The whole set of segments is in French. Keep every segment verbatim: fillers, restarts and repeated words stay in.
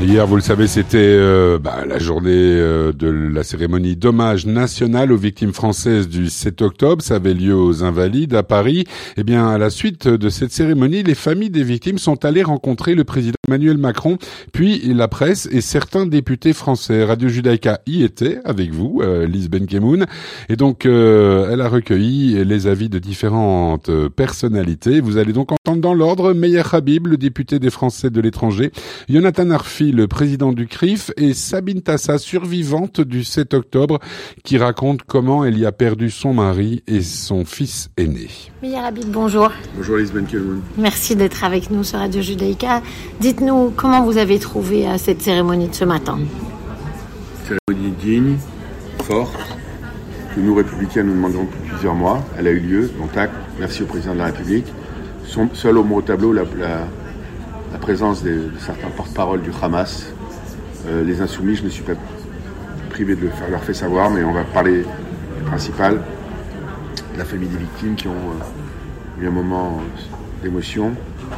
Hier, vous le savez, c'était euh, bah, la journée euh, de la cérémonie d'hommage national aux victimes françaises du sept octobre. Ça avait lieu aux Invalides à Paris. Eh bien, à la suite de cette cérémonie, les familles des victimes sont allées rencontrer le président Emmanuel Macron, puis la presse et certains députés français. Radio Judaïka y était avec vous, euh, Lise Benkemoun. Et donc, euh, elle a recueilli les avis de différentes personnalités. Vous allez donc entendre dans l'ordre Meir Habib, le député des Français de l'étranger, Jonathan Arfi, le président du C R I F, et Sabine Tassa, survivante du sept octobre, qui raconte comment elle y a perdu son mari et son fils aîné. Meir Habib, bonjour. Bonjour Lise Benkemoun. Merci d'être avec nous sur Radio Judaïka. Dites-nous comment vous avez trouvé cette cérémonie de ce matin. Cérémonie digne, forte, que nous républicains nous demandons depuis plusieurs mois. Elle a eu lieu, donc acte. Merci au président de la République. Son, seul au mot au tableau, la, la, la présence des, de certains porte-parole du Hamas. Euh, les insoumis, je ne me suis pas privé de le faire, leur fait savoir, mais on va parler du principal, de la famille des victimes qui ont euh, eu un moment d'émotion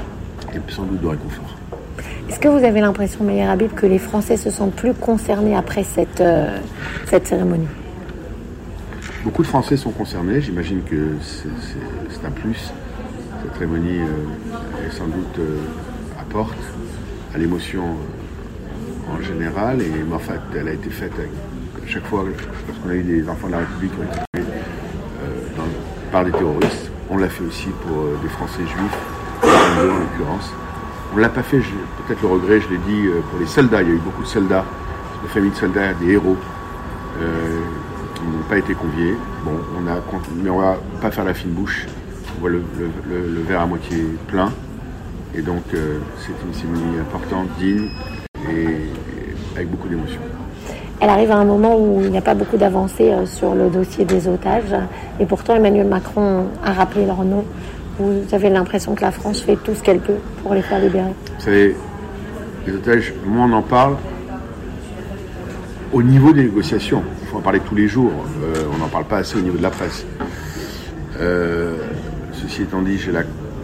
et sans doute de réconfort. Est-ce que vous avez l'impression, Meir Habib, que les Français se sentent plus concernés après cette, euh, cette cérémonie ? Beaucoup de Français sont concernés, j'imagine que c'est, c'est, c'est un plus. Cette cérémonie euh, est sans doute euh, apporte à l'émotion euh, en général, et mais en fait elle a été faite avec, chaque fois lorsqu'on a eu des enfants de la République qui ont été tués euh, dans, par des terroristes. On l'a fait aussi pour euh, des Français juifs, en l'occurrence. On ne l'a pas fait, je, peut-être le regret, je l'ai dit, euh, pour les soldats. Il y a eu beaucoup de soldats, de familles de soldats, des héros euh, qui n'ont pas été conviés. Bon, on a, mais on ne va pas faire la fine bouche. On voit le, le, le, le verre à moitié plein. Et donc, euh, c'est une cérémonie importante, digne et, et avec beaucoup d'émotion. Elle arrive à un moment où il n'y a pas beaucoup d'avancées euh, sur le dossier des otages. Et pourtant, Emmanuel Macron a rappelé leur nom. Vous avez l'impression que la France fait tout ce qu'elle peut pour les faire libérer. Vous savez, les otages, moins on en parle, au niveau des négociations, il faut en parler tous les jours. Euh, on n'en parle pas assez au niveau de la presse. Euh, ceci étant dit, j'ai la,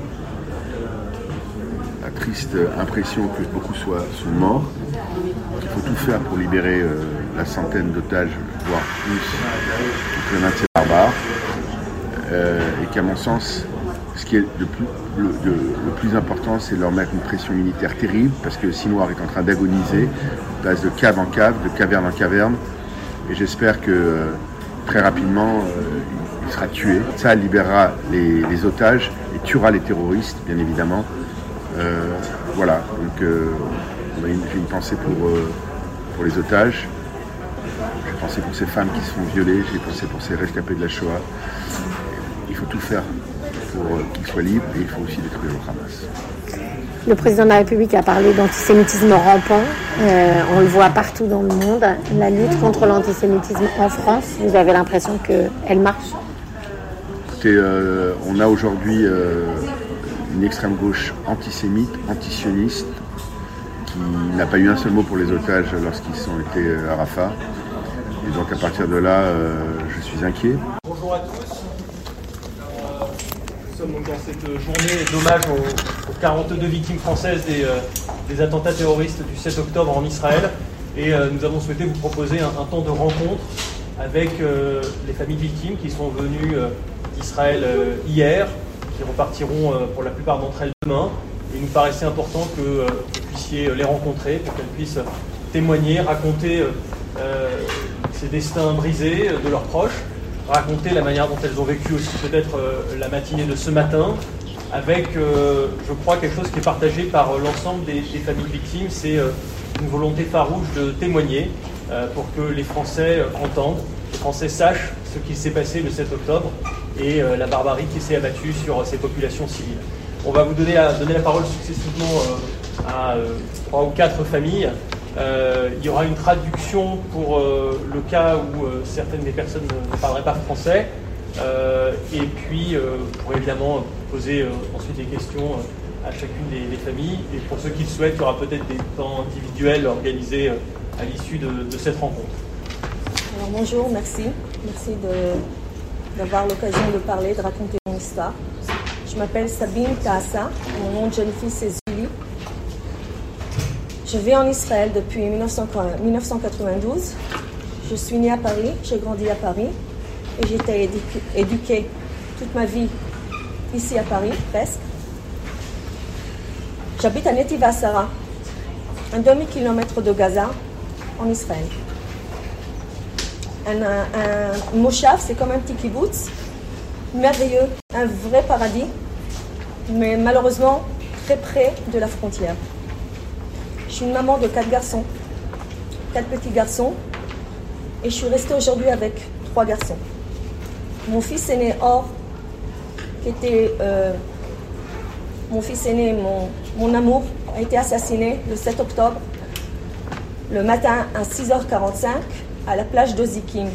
la triste impression que beaucoup soient, sont morts, qu'il faut tout faire pour libérer euh, la centaine d'otages, voire plus, que l'un de ces barbares, euh, et qu'à mon sens, ce qui est le plus, le, de, le plus important, c'est de leur mettre une pression militaire terrible, parce que le Sinoir est en train d'agoniser, il passe de cave en cave, de caverne en caverne, et j'espère que euh, très rapidement, euh, il sera tué. Ça libérera les, les otages et tuera les terroristes, bien évidemment. Euh, voilà, donc euh, j'ai une, une pensée pour, euh, pour les otages, j'ai pensé pour ces femmes qui se font violer, j'ai pensé pour ces rescapés de la Shoah. Il faut tout faire pour qu'ils soient libres, et il faut aussi détruire le Hamas. Le président de la République a parlé d'antisémitisme rampant. Euh, on le voit partout dans le monde. La lutte contre l'antisémitisme en France, vous avez l'impression qu'elle marche ? Écoutez, euh, on a aujourd'hui euh, une extrême gauche antisémite, antisioniste, qui n'a pas eu un seul mot pour les otages lorsqu'ils sont été à Rafah. Et donc à partir de là, euh, je suis inquiet. Bonjour à tous. Nous sommes donc dans cette journée d'hommage aux, aux quarante-deux victimes françaises des, euh, des attentats terroristes du sept octobre en Israël. Et euh, nous avons souhaité vous proposer un, un temps de rencontre avec euh, les familles victimes qui sont venues euh, d'Israël euh, hier, qui repartiront euh, pour la plupart d'entre elles demain. Il nous paraissait important que euh, vous puissiez les rencontrer, pour qu'elles puissent témoigner, raconter euh, euh, ces destins brisés euh, de leurs proches, raconter la manière dont elles ont vécu aussi peut-être euh, la matinée de ce matin, avec, euh, je crois, quelque chose qui est partagé par euh, l'ensemble des, des familles victimes, c'est euh, une volonté farouche de témoigner euh, pour que les Français euh, entendent, les Français sachent ce qui s'est passé le sept octobre et euh, la barbarie qui s'est abattue sur euh, ces populations civiles. On va vous donner, à, donner la parole successivement euh, à euh, trois ou quatre familles. Euh, il y aura une traduction pour euh, le cas où euh, certaines des personnes ne, ne parleraient pas français. Euh, et puis, euh, vous pourrez évidemment poser euh, ensuite des questions euh, à chacune des, des familles. Et pour ceux qui le souhaitent, il y aura peut-être des temps individuels organisés euh, à l'issue de, de cette rencontre. Alors, bonjour, merci. Merci de, d'avoir l'occasion de parler, de raconter mon histoire. Je m'appelle Sabine Tassa. Mon nom de jeune fille, c'est Julie. Je vis en Israël depuis mille neuf cent quatre-vingt-douze. Je suis née à Paris, j'ai grandi à Paris et j'ai été éduquée, éduquée toute ma vie ici à Paris, presque. J'habite à Netiv HaSara, un demi-kilomètre de Gaza, en Israël. Un, un, un moshav, c'est comme un petit kibbutz, merveilleux, un vrai paradis, mais malheureusement très près de la frontière. Je suis une maman de quatre garçons, quatre petits garçons, et je suis restée aujourd'hui avec trois garçons. Mon fils aîné Or, qui était euh, mon fils aîné, mon, mon amour, a été assassiné le sept octobre, le matin à six heures quarante-cinq, à la plage de Zikim,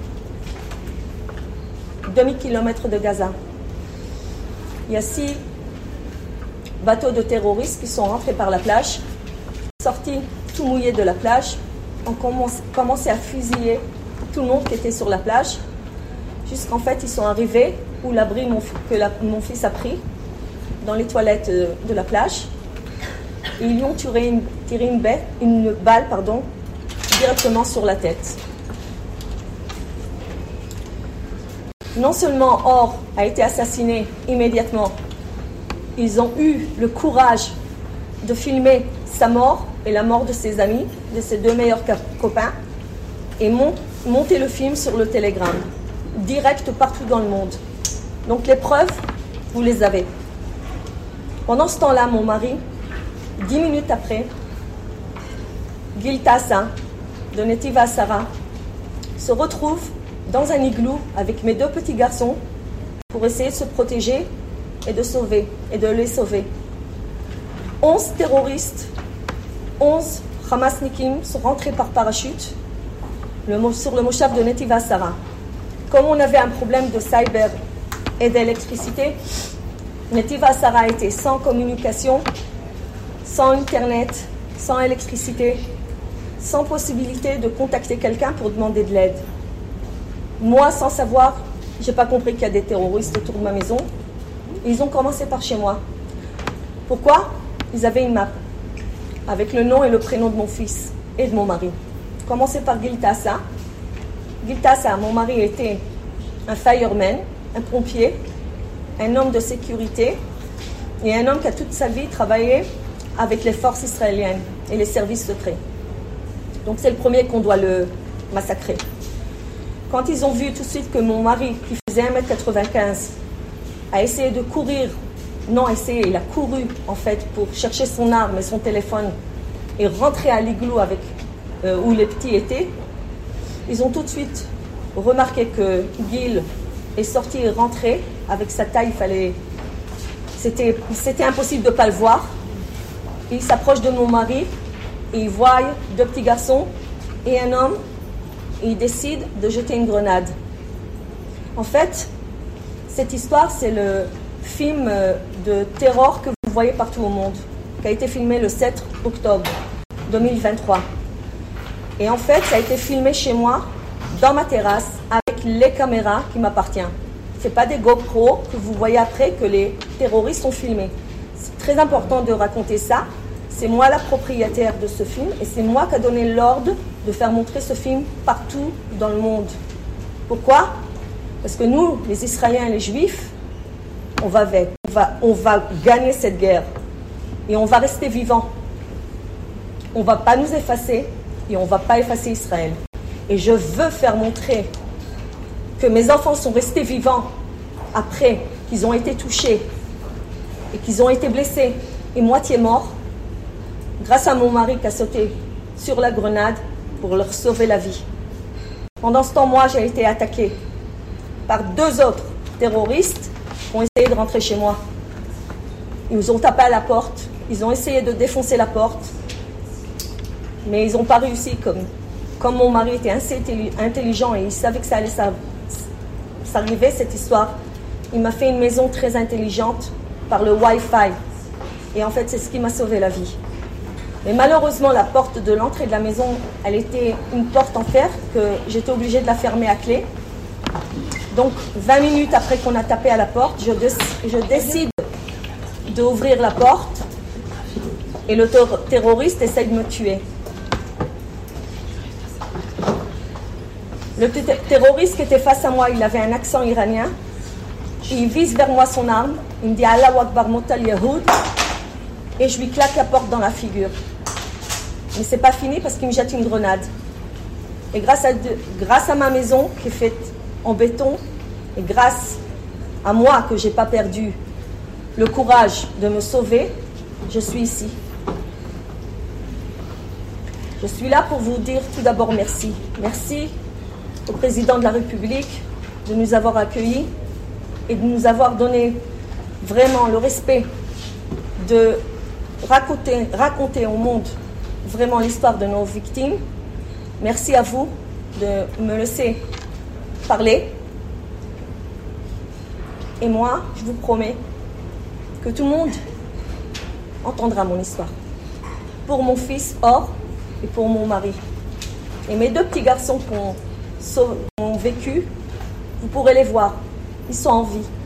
demi-kilomètre de Gaza. Il y a six bateaux de terroristes qui sont rentrés par la plage, sortis tout mouillés de la plage, ont commencé à fusiller tout le monde qui était sur la plage, jusqu'en fait ils sont arrivés où l'abri que la, mon fils a pris, dans les toilettes de la plage, et ils lui ont tiré une, tiré une, baie, une balle pardon, directement sur la tête. Non seulement Or a été assassiné immédiatement, ils ont eu le courage de filmer sa mort et la mort de ses amis, de ses deux meilleurs copains, et mont, monter le film sur le Telegram, direct partout dans le monde. Donc les preuves, vous les avez. Pendant ce temps-là, mon mari, dix minutes après, Gil Tassa, de Netiv HaSara, se retrouve dans un igloo avec mes deux petits garçons pour essayer de se protéger et de sauver, et de les sauver. Onze terroristes, onze Hamasnikim sont rentrés par parachute le, sur le moshav de Netiv HaSara. Comme on avait un problème de cyber et d'électricité, Netiv HaSara était sans communication, sans internet, sans électricité, sans possibilité de contacter quelqu'un pour demander de l'aide. Moi, sans savoir, je n'ai pas compris qu'il y a des terroristes autour de ma maison. Ils ont commencé par chez moi. Pourquoi? Ils avaient une map avec le nom et le prénom de mon fils et de mon mari. Commencé par Gil Tassa. Gil Tassa, mon mari, était un fireman, un pompier, un homme de sécurité et un homme qui a toute sa vie travaillé avec les forces israéliennes et les services secrets. Donc c'est le premier qu'on doit le massacrer. Quand ils ont vu tout de suite que mon mari, qui faisait un mètre quatre-vingt-quinze, a essayé de courir, non essayé, il a couru en fait pour chercher son arme et son téléphone et rentrer à l'igloo avec, euh, où les petits étaient, ils ont tout de suite remarqué que Gil est sorti et rentré. Avec sa taille, il fallait... C'était, c'était impossible de ne pas le voir. Il s'approche de mon mari et il voit deux petits garçons et un homme et il décide de jeter une grenade. En fait, cette histoire, c'est le film de terror que vous voyez partout au monde, qui a été filmé le sept octobre deux mille vingt-trois. Et en fait, ça a été filmé chez moi, dans ma terrasse, avec les caméras qui m'appartiennent. Ce n'est pas des GoPro que vous voyez après que les terroristes ont filmé. C'est très important de raconter ça. C'est moi la propriétaire de ce film et c'est moi qui ai donné l'ordre de faire montrer ce film partout dans le monde. Pourquoi? Parce que nous, les Israéliens et les Juifs, on va, on va, on va gagner cette guerre et on va rester vivants. On ne va pas nous effacer et on ne va pas effacer Israël. Et je veux faire montrer que mes enfants sont restés vivants après qu'ils ont été touchés et qu'ils ont été blessés et moitié morts, grâce à mon mari qui a sauté sur la grenade pour leur sauver la vie. Pendant ce temps, moi, j'ai été attaquée par deux autres terroristes qui ont essayé de rentrer chez moi. Ils nous ont tapé à la porte, ils ont essayé de défoncer la porte, mais ils n'ont pas réussi. Comme, comme mon mari était assez intelligent et il savait que ça allait s'arriver, cette histoire, il m'a fait une maison très intelligente par le Wi-Fi. Et en fait, c'est ce qui m'a sauvé la vie. Mais malheureusement, la porte de l'entrée de la maison, elle était une porte en fer que j'étais obligée de la fermer à clé. Donc, vingt minutes après qu'on a tapé à la porte, je, je décide d'ouvrir la porte. Et le ter- terroriste essaye de me tuer. Le t- terroriste qui était face à moi, il avait un accent iranien. Il vise vers moi son arme. Il me dit Allahu Akbar Motal Yahoud. Et je lui claque la porte dans la figure. Mais c'est pas fini parce qu'il me jette une grenade. Et grâce à, de, grâce à ma maison qui est faite en béton, et grâce à moi que j'ai pas perdu le courage de me sauver, je suis ici. Je suis là pour vous dire tout d'abord merci. Merci au président de la République de nous avoir accueillis et de nous avoir donné vraiment le respect de raconter, raconter au monde vraiment l'histoire de nos victimes. Merci à vous de me laisser parler. Et moi, je vous promets que tout le monde entendra mon histoire. Pour mon fils Or et pour mon mari. Et mes deux petits garçons qui ont, qui ont vécu, vous pourrez les voir. Ils sont en vie.